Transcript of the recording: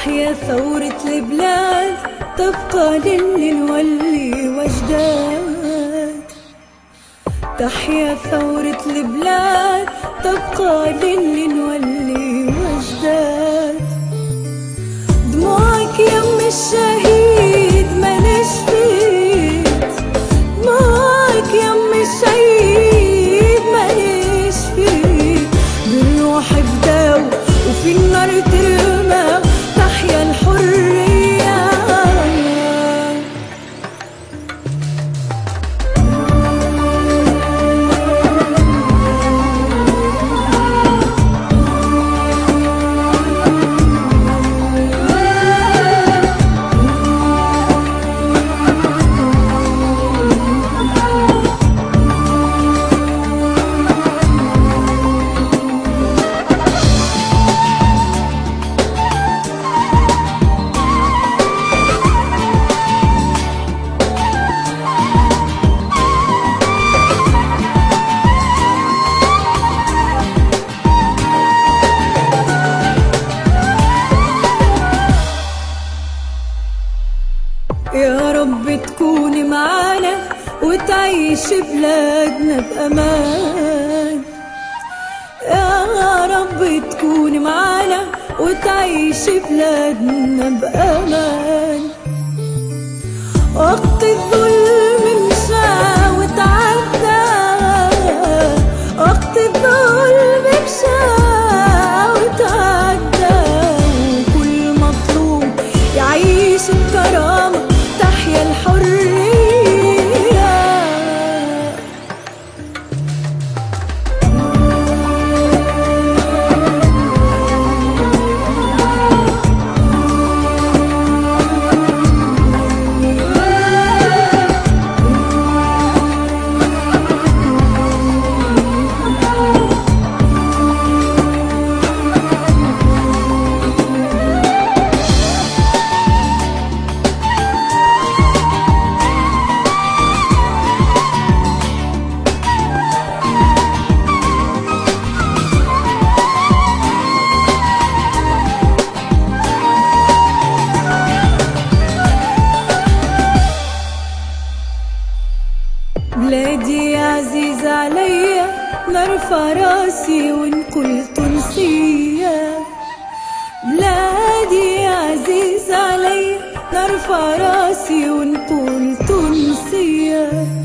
تحيا ثورة البلاد، تبقى للولي وجداد. تحيا ثورة البلاد، تبقى للولي وجداد. دموعك يم الشهيد ما نشفت، دموعك يم الشهيد ما نشفت. بالروح بداو وفي النار ترمى، تحيا الحرية. يا رب تكوني معانا وتعيش بلادنا بأمان. يا رب تكوني معانا وتعيش بلادنا بأمان. وقت الظلم مشى وتعدى، وقت الظلم مشى وتعدى. وكل مطلوب يعيش بكرامة، تحيا الحرية. بلادي عزيزة عليا، نرفع راسي ونقول تونسية. بلادي عزيزة عليا، نرفع راسي ونقول تونسية.